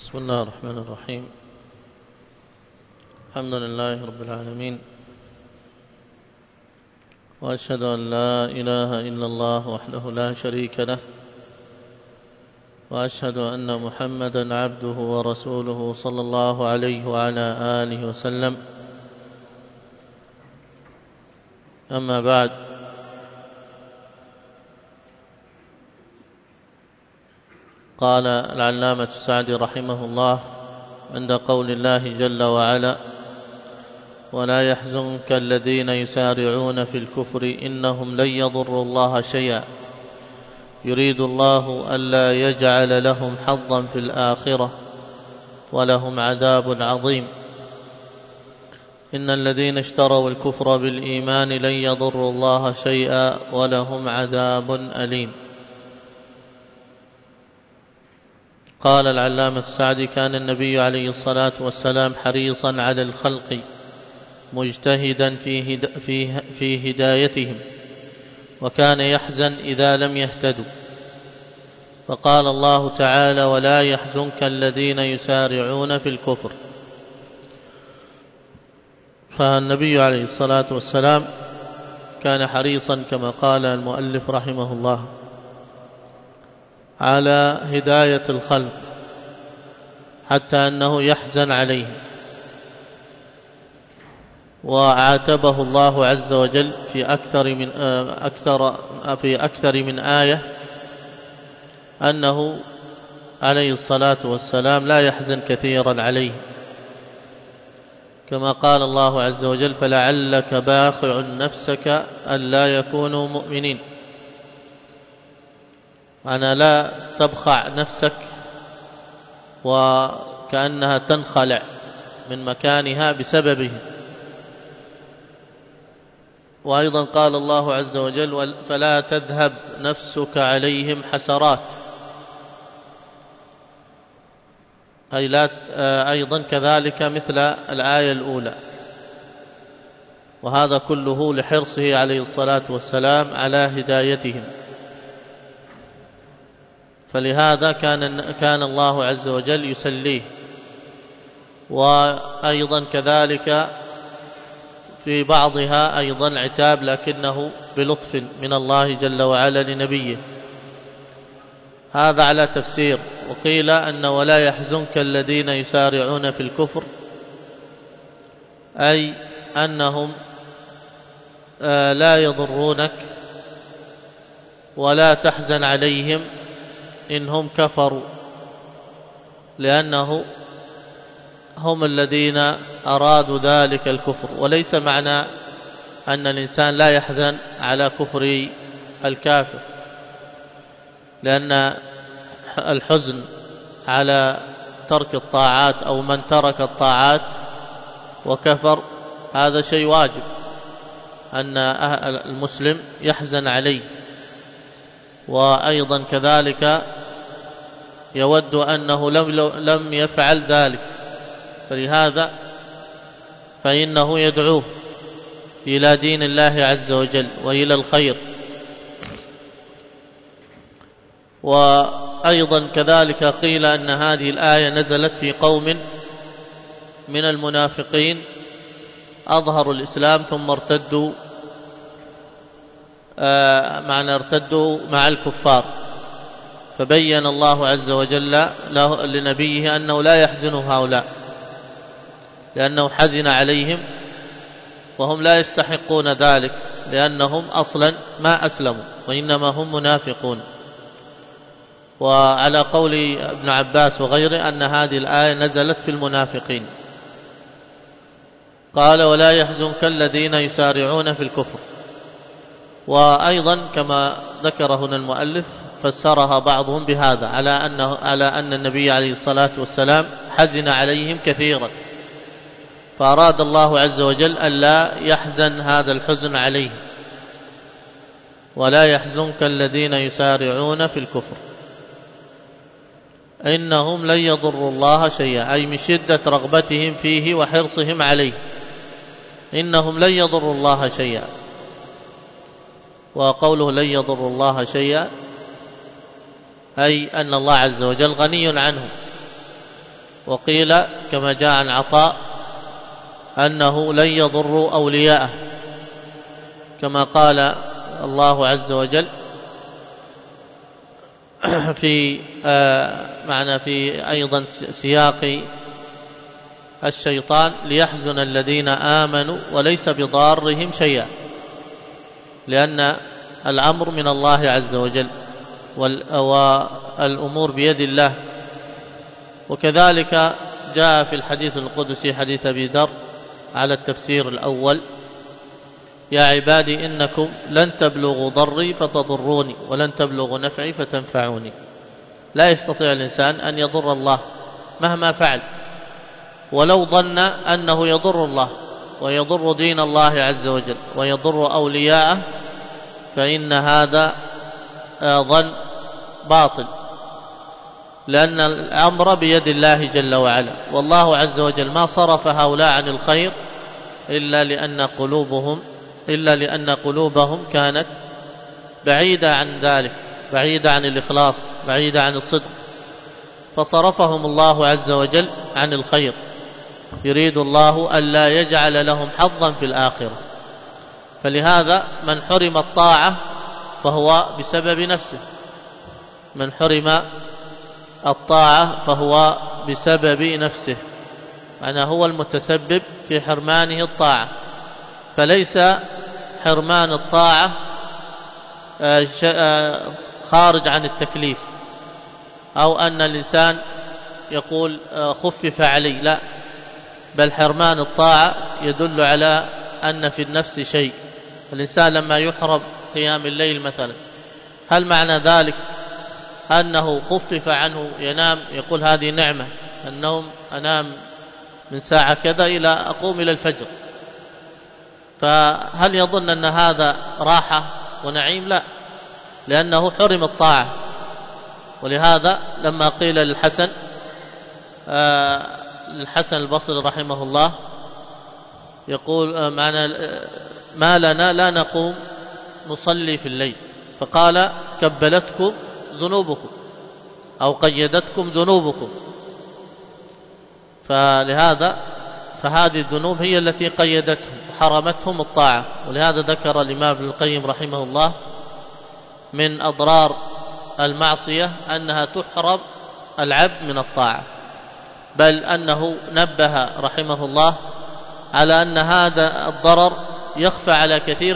بسم الله الرحمن الرحيم. الحمد لله رب العالمين، وأشهد أن لا إله إلا الله وحده لا شريك له، وأشهد أن محمدا عبده ورسوله صلى الله عليه وعلى آله وسلم. أما بعد، قال العلامة السعدي رحمه الله عند قول الله جل وعلا: ولا يحزنك الذين يسارعون في الكفر إنهم لن يضروا الله شيئا يريد الله ألا يجعل لهم حظا في الآخرة ولهم عذاب عظيم. إن الذين اشتروا الكفر بالإيمان لن يضروا الله شيئا ولهم عذاب أليم. قال العلامة السعدي: كان النبي عليه الصلاة والسلام حريصا على الخلق مجتهدا في هدايتهم، وكان يحزن إذا لم يهتدوا، فقال الله تعالى: ولا يحزنك الذين يسارعون في الكفر. فالنبي عليه الصلاة والسلام كان حريصا كما قال المؤلف رحمه الله على هداية الخلق، حتى أنه يحزن عليهم، وعاتبه الله عز وجل في أكثر من آية أنه عليه الصلاة والسلام لا يحزن كثيرا عليه، كما قال الله عز وجل: فلعلك باخع نفسك ألا يكونوا مؤمنين. أنا لا تبخع نفسك وكأنها تنخلع من مكانها بسببه. وأيضا قال الله عز وجل: فلا تذهب نفسك عليهم حسرات، أي لا أيضا كذلك مثل الآية الأولى. وهذا كله لحرصه عليه الصلاة والسلام على هدايتهم. فلهذا كان الله عز وجل يسليه. وأيضا كذلك في بعضها أيضا عتاب، لكنه بلطف من الله جل وعلا لنبيه. هذا على تفسير. وقيل أن ولا يحزنك الذين يسارعون في الكفر، أي أنهم لا يضرونك ولا تحزن عليهم إنهم كفروا، لأنه هم الذين أرادوا ذلك الكفر. وليس معنى أن الإنسان لا يحزن على كفر الكافر، لأن الحزن على ترك الطاعات أو من ترك الطاعات وكفر هذا شيء واجب، أن المسلم يحزن عليه. وأيضا كذلك يود أنه لم يفعل ذلك، فلهذا فإنه يدعوه إلى دين الله عز وجل وإلى الخير. وأيضا كذلك قيل أن هذه الآية نزلت في قوم من المنافقين أظهروا الإسلام ثم ارتدوا مع الكفار، فبين الله عز وجل لنبيه أنه لا يحزن هؤلاء، لأنه حزن عليهم وهم لا يستحقون ذلك، لأنهم أصلا ما أسلموا وإنما هم منافقون. وعلى قول ابن عباس وغيره أن هذه الآية نزلت في المنافقين. قال: ولا يحزنك الذين يسارعون في الكفر. وأيضا كما ذكر هنا المؤلف فسرها بعضهم بهذا، على أن النبي عليه الصلاة والسلام حزن عليهم كثيرا، فأراد الله عز وجل ألا يحزن هذا الحزن عليهم. ولا يحزنك الذين يسارعون في الكفر إنهم لن يضروا الله شيئا، أي من شدة رغبتهم فيه وحرصهم عليه، إنهم لن يضروا الله شيئا. وقوله لن يضروا الله شيئا أي أن الله عز وجل غني عنهم، وقيل كما جاء عن عطاء أنه لن يضروا أولياءه، كما قال الله عز وجل في معنى في أيضا سياق الشيطان: ليحزن الذين آمنوا وليس بضارهم شيئا، لأن الأمر من الله عز وجل والأمور بيد الله. وكذلك جاء في الحديث القدسي حديث أبي ذر على التفسير الأول: يا عبادي إنكم لن تبلغوا ضري فتضروني ولن تبلغوا نفعي فتنفعوني. لا يستطيع الإنسان أن يضر الله مهما فعل، ولو ظن أنه يضر الله ويضر دين الله عز وجل ويضر أولياءه فإن هذا ظن باطل، لأن الأمر بيد الله جل وعلا، والله عز وجل ما صرف هؤلاء عن الخير إلا لأن قلوبهم كانت بعيدة عن ذلك، بعيدة عن الإخلاص، بعيدة عن الصدق، فصرفهم الله عز وجل عن الخير. يريد الله ألا يجعل لهم حظا في الآخرة. فلهذا من حرم الطاعة فهو بسبب نفسه، من حرم الطاعة فهو بسبب نفسه، معناه هو المتسبب في حرمانه الطاعة. فليس حرمان الطاعة خارج عن التكليف، أو أن الإنسان يقول خفف علي، لا، بل حرمان الطاعة يدل على أن في النفس شيء. الإنسان لما يحرم قيام الليل مثلا، هل معنى ذلك أنه خفف عنه ينام، يقول هذه نعمة، النوم أنام من ساعة كذا إلى أقوم إلى الفجر، فهل يظن أن هذا راحة ونعيم؟ لا، لأنه حرم الطاعة. ولهذا لما قيل للحسن البصري رحمه الله يقول ما لنا لا نقوم نصلي في الليل، فقال كبلتكم ذنوبكم أو قيدتكم ذنوبكم. فلهذا فهذه الذنوب هي التي قيدتهم وحرمتهم الطاعة. ولهذا ذكر الإمام ابن القيم رحمه الله من أضرار المعصية أنها تحرم العبد من الطاعة، بل أنه نبه رحمه الله على أن هذا الضرر يخفى على كثير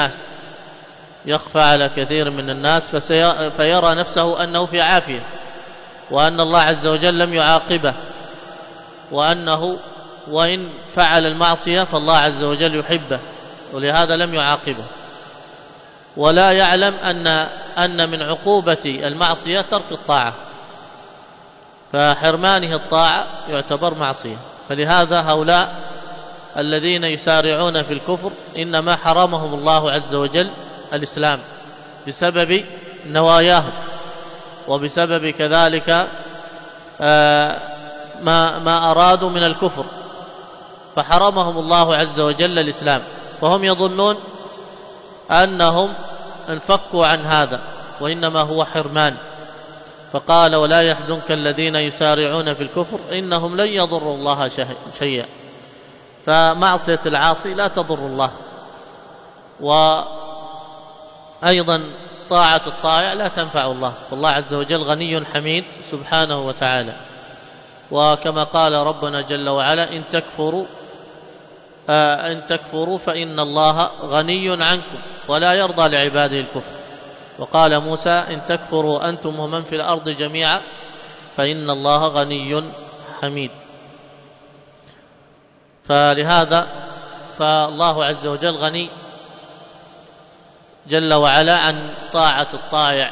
من الناس فيرى نفسه أنه في عافية، وأن الله عز وجل لم يعاقبه، وأنه وإن فعل المعصية فالله عز وجل يحبه ولهذا لم يعاقبه، ولا يعلم أن من عقوبة المعصية ترك الطاعة، فحرمانه الطاعة يعتبر معصية. فلهذا هؤلاء الذين يسارعون في الكفر إنما حرمهم الله عز وجل الإسلام بسبب نواياهم، وبسبب كذلك ما أرادوا من الكفر، فحرمهم الله عز وجل الإسلام، فهم يظنون أنهم انفكوا عن هذا، وإنما هو حرمان. فقال ولا يحزنك الذين يسارعون في الكفر إنهم لن يضروا الله شيئا. فمعصية العاصي لا تضر الله، وأيضا طاعة الطائع لا تنفع الله، والله عز وجل غني حميد سبحانه وتعالى. وكما قال ربنا جل وعلا إن تكفروا فإن الله غني عنكم ولا يرضى لعباده الكفر. وقال موسى إن تكفروا أنتم ومن في الأرض جميعا فإن الله غني حميد. فلهذا فالله عز وجل غني جل وعلا عن طاعة الطائع،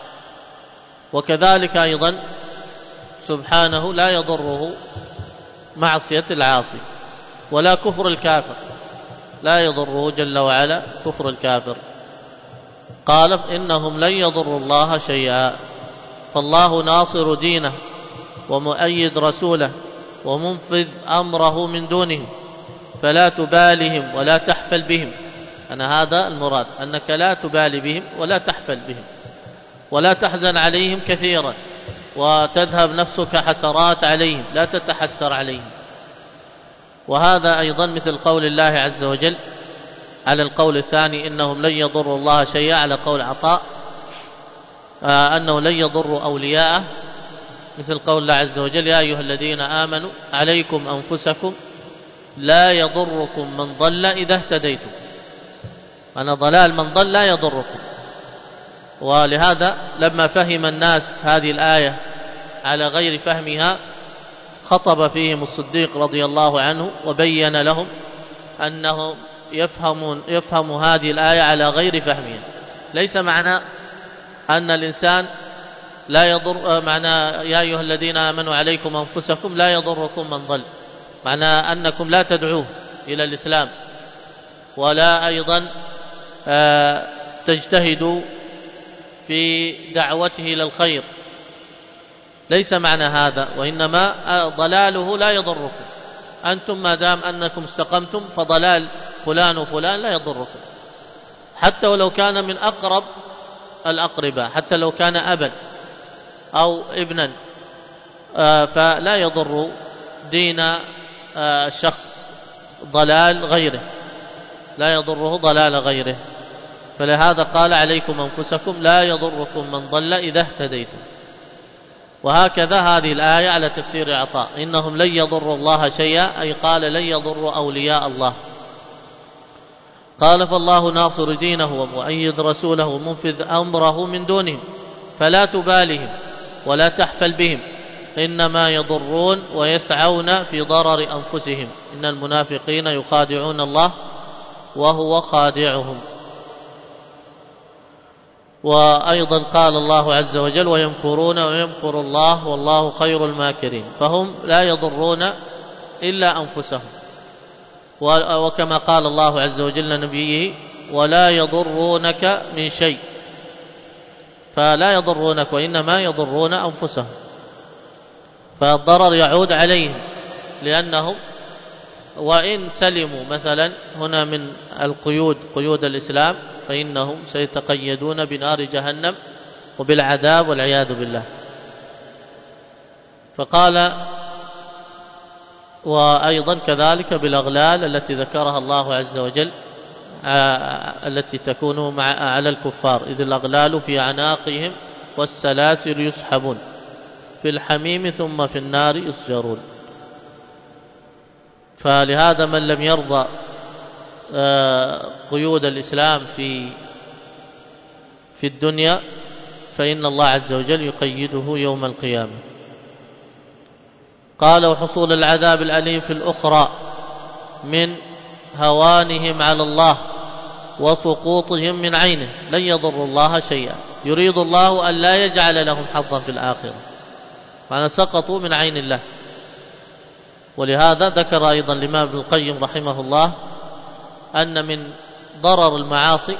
وكذلك أيضا سبحانه لا يضره معصية العاصي ولا كفر الكافر، لا يضره جل وعلا كفر الكافر. قال إنهم لن يضروا الله شيئا، فالله ناصر دينه ومؤيد رسوله ومنفذ أمره من دونهم، فلا تبالهم ولا تحفل بهم. أنا هذا المراد، أنك لا تبالي بهم ولا تحفل بهم ولا تحزن عليهم كثيرا، وتذهب نفسك حسرات عليهم، لا تتحسر عليهم. وهذا أيضا مثل قول الله عز وجل على القول الثاني إنهم لن يضروا الله شيئا، على قول عطاء أنه لن يضروا أولياءه، مثل قول الله عز وجل يا أيها الذين آمنوا عليكم أنفسكم لا يضركم من ضل إذا اهتديتم. أنا ضلال من ضل لا يضركم. ولهذا لما فهم الناس هذه الآية على غير فهمها خطب فيهم الصديق رضي الله عنه وبين لهم أنه يفهم هذه الآية على غير فهمها. ليس معنى أن الإنسان لا يضر، معنى يا أيها الذين آمنوا عليكم أنفسكم لا يضركم من ضل، معنى أنكم لا تدعوه إلى الإسلام ولا أيضا تجتهدوا في دعوته إلى الخير، ليس معنى هذا، وإنما ضلاله لا يضركم. أنتم ما دام أنكم استقمتم فضلال فلان وفلان لا يضركم، حتى ولو كان من أقرب الأقرباء، حتى لو كان أبا أو ابنا، فلا يضر دين الشخص ضلال غيره، لا يضره ضلال غيره. فلهذا قال عليكم أنفسكم لا يضركم من ضل إذا اهتديتم. وهكذا هذه الآية على تفسير عطاء إنهم لن يضروا الله شيئا، أي قال لن يضروا أولياء الله. قال فالله ناصر دينه ومؤيد رسوله ومنفذ أمره من دونهم، فلا تبالهم ولا تحفل بهم، إنما يضرون ويسعون في ضرر أنفسهم، إن المنافقين يخادعون الله وهو خادعهم. وأيضا قال الله عز وجل ويمكرون ويمكر الله والله خير الماكرين، فهم لا يضرون إلا أنفسهم. وكما قال الله عز وجل لنبيه ولا يضرونك من شيء، فلا يضرونك وإنما يضرون أنفسهم، فالضرر يعود عليهم، لأنهم وإن سلموا مثلا هنا من القيود قيود الإسلام فإنهم سيتقيدون بنار جهنم وبالعذاب والعياذ بالله. فقال وأيضا كذلك بالأغلال التي ذكرها الله عز وجل التي تكون على الكفار، إذ الأغلال في أعناقهم والسلاسل يسحبون في الحميم ثم في النار يسجرون. فلهذا من لم يرضى قيود الإسلام في الدنيا فإن الله عز وجل يقيده يوم القيامة. قال وحصول العذاب الأليم في الأخرى من هوانهم على الله وسقوطهم من عينه، لن يضروا الله شيئا، يريد الله أن لا يجعل لهم حظا في الآخرة، معنى سقطوا من عين الله. ولهذا ذكر أيضا الإمام ابن القيم رحمه الله أن من ضرر المعاصي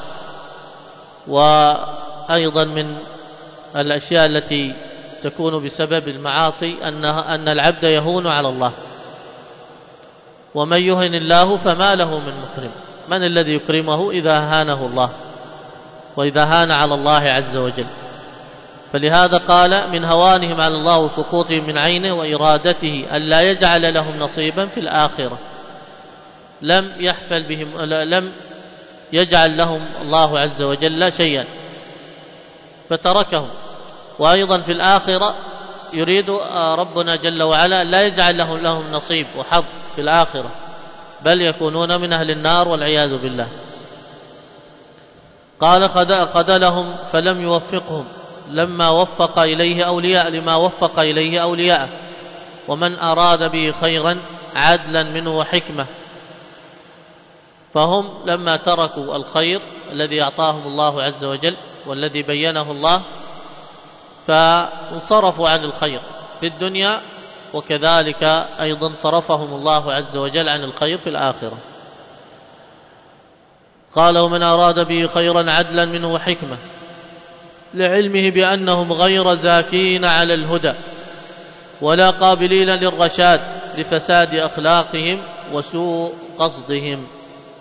وأيضا من الأشياء التي تكون بسبب المعاصي أن العبد يهون على الله، ومن يهن الله فما له من مكرم. من الذي يكرمه إذا هانه الله وإذا هان على الله عز وجل؟ فلهذا قال من هوانهم على الله وسقوطهم من عينه وإرادته أن لا يجعل لهم نصيبا في الآخرة، لم يحفل بهم، لم يجعل لهم الله عز وجل شيئا فتركهم. وأيضا في الآخرة يريد ربنا جل وعلا لا يجعل لهم نصيب وحظ في الآخرة، بل يكونون من أهل النار والعياذ بالله. قال خذلهم فلم يوفقهم لما وفق إليه أولياء ومن أراد به خيرا عدلا منه وحكمة. فهم لما تركوا الخير الذي أعطاهم الله عز وجل والذي بينه الله فانصرفوا عن الخير في الدنيا، وكذلك أيضا صرفهم الله عز وجل عن الخير في الآخرة. قال ومن أراد به خيرا عدلا منه وحكمة، لعلمه بأنهم غير زاكين على الهدى ولا قابلين للرشاد لفساد أخلاقهم وسوء قصدهم.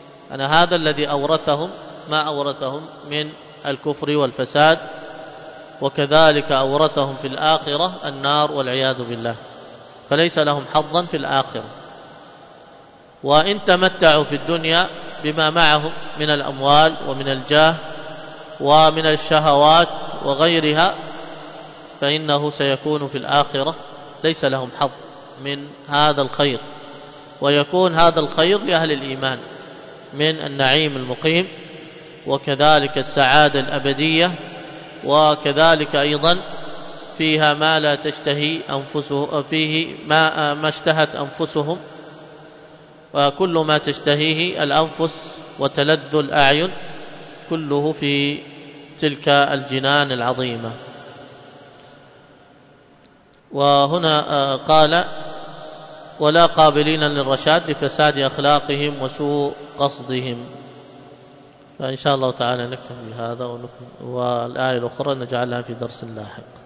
هذا الذي أورثهم ما أورثهم من الكفر والفساد وكذلك أورثهم في الآخرة النار والعياذ بالله، فليس لهم حظا في الآخرة. وإن تمتعوا في الدنيا بما معهم من الأموال ومن الجاه ومن الشهوات وغيرها، فإنه سيكون في الآخرة ليس لهم حظ من هذا الخير، ويكون هذا الخير لأهل الإيمان من النعيم المقيم، وكذلك السعادة الأبدية، وكذلك أيضا فيها ما لا تشتهي أنفسهم، فيه ما اشتهت أنفسهم، وكل ما تشتهيه الأنفس وتلذ الأعين كله في تلك الجنان العظيمة. وهنا قال ولا قابلين للرشاد لفساد أخلاقهم وسوء قصدهم. فإن شاء الله تعالى نكتفي بهذا، والآية الأخرى نجعلها في درس لاحق.